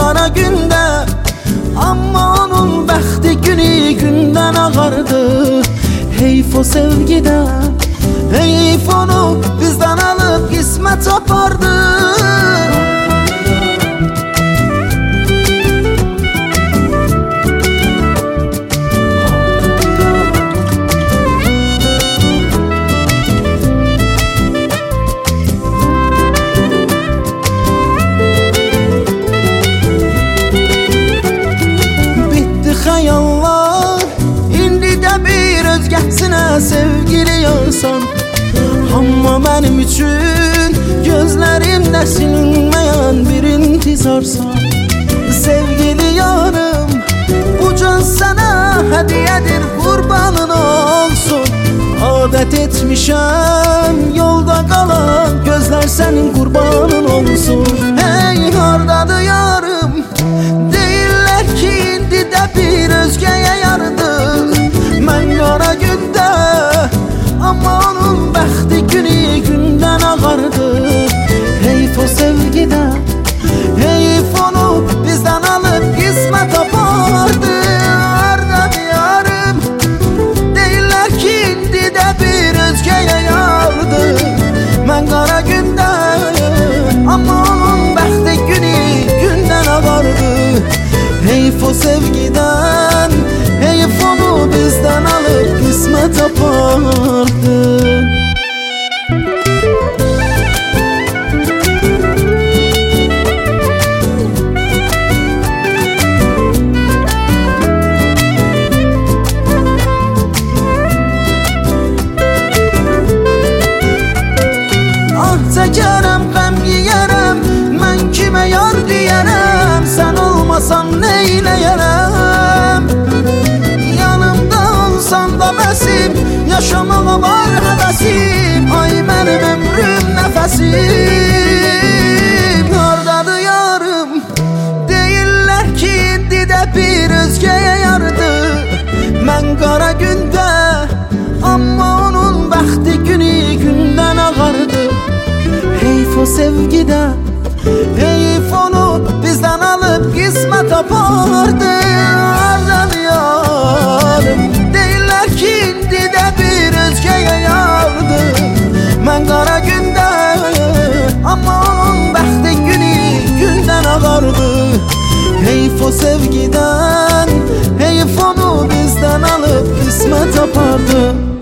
qara gündə. Amma onun bəxti günü gündən ağardı. Heyf o sevgidən, heyf onu bizdən alıb qismət apardı. Xəyallar, indi də bir özgəsinə sevgili yarsan. Amma mənim üçün gözlərimdə silinməyən bir intizarsan. Sevgili yarım, bu can sənə hədiyyədir, qurbanın olsun. Adət etmişəm yolda qalan gözlər sənin qurbanın olsun. Hey, hardadır yarım? Deyirlər ki, indi də bir özgəyə yardı. Mən qara gündə, amma onun bəxti günü gündən ağardı. Heyf o sevgidən, heyf onu bizdən alıb qismət apardı. Hardadır yarım? Deyirlər ki, indi də bir özgəyə yardı. Mən qara gündə, amma onun bəxti günü gündən ağardı. Heyf o sevgiden, heyf onu bizden alıp kısmet apardı. Ah çəkərəm, qəm yiyərəm, mən kimə yar deyərəm? Sən olmasan neyləyərəm? Yanımda olsan da bəsim, yaşamağa var həvəsim. Ay mənim ömrüm, nəfəsim. Hardadır yarım? Deyirlər ki, indi də bir özgəyə yardı. Mən qara gündə, amma onun bəxti günü gündən ağardı. Heyf o sevgidən, heyf onu bizdən alıb qismət apardı. Hardadır yarım? Deyirlər ki, indi də bir özgəyə yardı. Mən qara gündə, amma onun bəxti günü gündən ağardı. Heyf o sevgidən, heyf onu bizdən alıb qismət apardı.